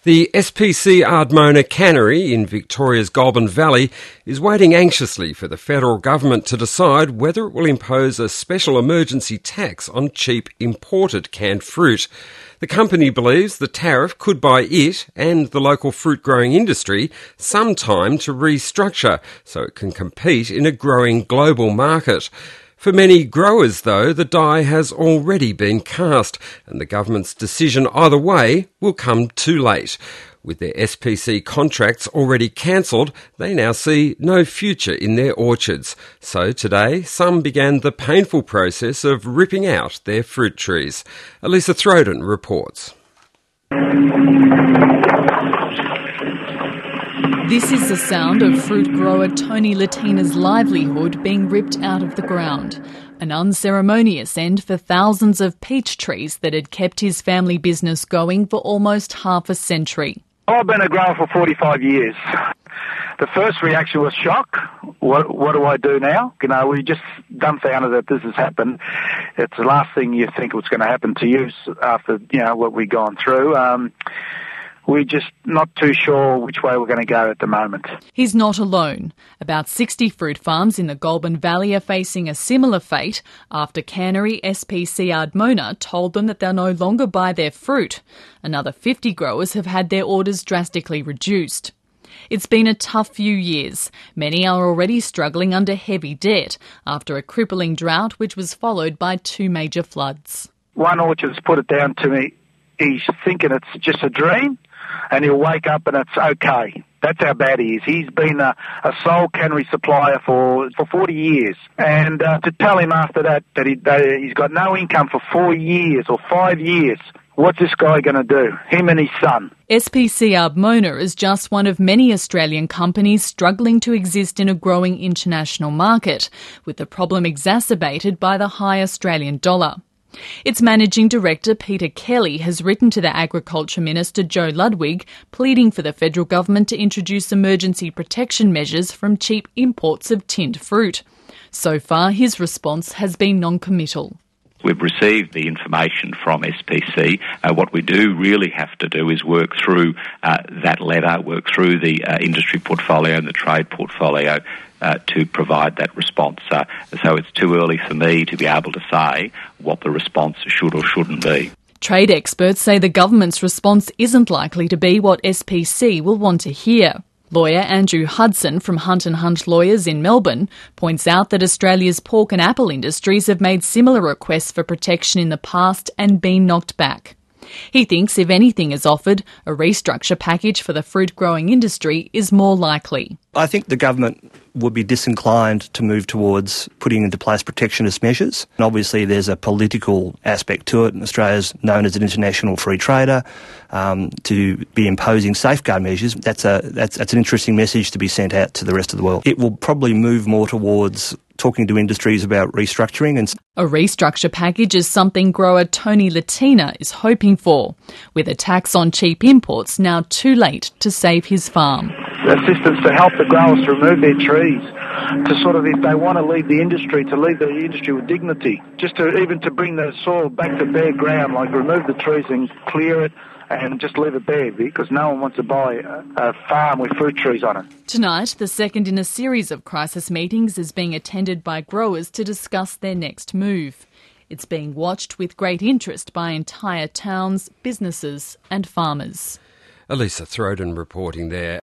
The SPC Ardmona cannery in Victoria's Goulburn Valley is waiting anxiously for the federal government to decide whether it will impose a special emergency tax on cheap imported canned fruit. The company believes the tariff could buy it and the local fruit growing industry some time to restructure so it can compete in a growing global market. For many growers, though, the die has already been cast, and the government's decision either way will come too late. With their SPC contracts already cancelled, they now see no future in their orchards. So today, some began the painful process of ripping out their fruit trees. Elisa Throden reports. This is the sound of fruit grower Tony Latina's livelihood being ripped out of the ground. An unceremonious end for thousands of peach trees that had kept his family business going for almost half a century. I've been a grower for 45 years. The first reaction was shock. What do I do now? We just dumbfounded that this has happened. It's the last thing you think was going to happen to you after, what we've gone through. We're just not too sure which way we're going to go at the moment. He's not alone. About 60 fruit farms in the Goulburn Valley are facing a similar fate after cannery SPC Ardmona told them that they'll no longer buy their fruit. Another 50 growers have had their orders drastically reduced. It's been a tough few years. Many are already struggling under heavy debt after a crippling drought which was followed by 2 major floods. One orchard's put it down to me. He's thinking it's just a dream, and he'll wake up and it's okay. That's how bad he is. He's been a sole cannery supplier for 40 years. And to tell him after that he's got no income for 4 years or 5 years, what's this guy going to do? Him and his son. SPC Ardmona is just one of many Australian companies struggling to exist in a growing international market, with the problem exacerbated by the high Australian dollar. Its managing director, Peter Kelly, has written to the Agriculture Minister, Joe Ludwig, pleading for the federal government to introduce emergency protection measures from cheap imports of tinned fruit. So far, his response has been non-committal. We've received the information from SPC. What we do really have to do is work through that letter, work through the industry portfolio and the trade portfolio to provide that response. So it's too early for me to be able to say what the response should or shouldn't be. Trade experts say the government's response isn't likely to be what SPC will want to hear. Lawyer Andrew Hudson from Hunt & Hunt Lawyers in Melbourne points out that Australia's pork and apple industries have made similar requests for protection in the past and been knocked back. He thinks if anything is offered, a restructure package for the fruit growing industry is more likely. I think the government would be disinclined to move towards putting into place protectionist measures. And obviously there's a political aspect to it, and Australia's known as an international free trader. To be imposing safeguard measures, that's an interesting message to be sent out to the rest of the world. It will probably move more towards talking to industries about restructuring. A restructure package is something grower Tony Latina is hoping for, with a tax on cheap imports now too late to save his farm. Assistance to help the growers to remove their trees, to sort of, if they want to leave the industry, to leave the industry with dignity, just to even to bring the soil back to bare ground, like remove the trees and clear it and just leave it bare, because no one wants to buy a farm with fruit trees on it. Tonight, the second in a series of crisis meetings is being attended by growers to discuss their next move. It's being watched with great interest by entire towns, businesses and farmers. Elisa Throden reporting there.